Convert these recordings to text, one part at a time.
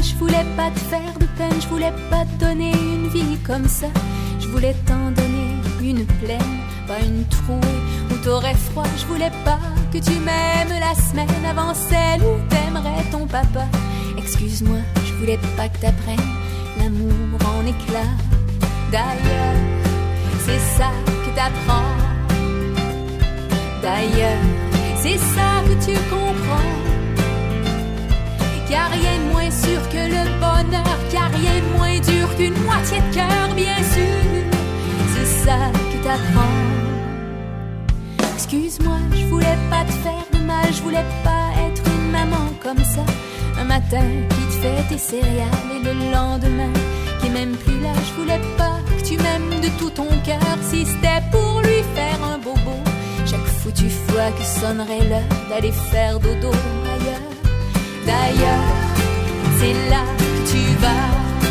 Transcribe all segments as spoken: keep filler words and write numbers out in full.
je voulais pas te faire de peine, je voulais pas te donner une vie comme ça. Je voulais t'en donner une pleine, pas une trouée où t'aurais froid. Je voulais pas que tu m'aimes la semaine avant celle où t'aimerais ton papa. Excuse-moi, je voulais pas que t'apprennes l'amour en éclats. D'ailleurs, c'est ça que t'apprends. D'ailleurs, c'est ça que tu comprends. Qu'il n'y a rien de moins sûr que le bonheur, qu'il n'y a rien de moins dur qu'une moitié de cœur, bien sûr. C'est ça que t'apprends. Excuse-moi, je voulais pas te faire de mal, je voulais pas être une maman comme ça. Un matin qui te fait tes céréales et le lendemain qui est même plus là. Je voulais pas que tu m'aimes de tout ton cœur si c'était pour lui faire un bobo. Chaque foutue fois que sonnerait l'heure d'aller faire dodo ailleurs. D'ailleurs, c'est là que tu vas.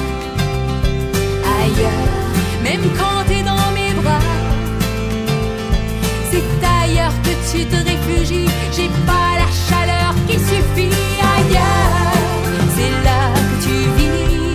Ailleurs, même quand t'es dans mes bras. C'est ailleurs que tu te réfugies. J'ai pas la chaleur qui suffit. Ailleurs, c'est là que tu vis.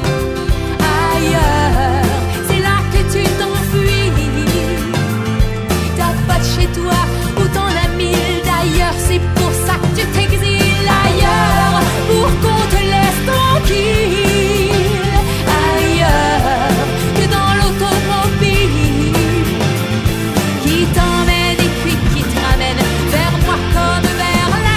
Ailleurs, c'est là que tu t'enfuis. T'as pas de chez toi où t'en as mille. D'ailleurs, c'est pour ça que tu t'exiles ailleurs, pour qu'on te laisse tranquille. Ailleurs, que dans l'automobile qui t'emmène et puis qui te ramène vers moi comme vers la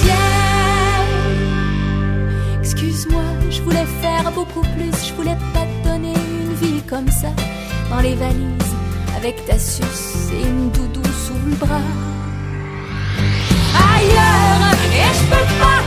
gardienne. Excuse-moi, je voulais faire beaucoup plus. Je voulais pas te donner une vie comme ça, dans les valises, avec ta suce et une doudou sous le bras. Ailleurs, et je peux pas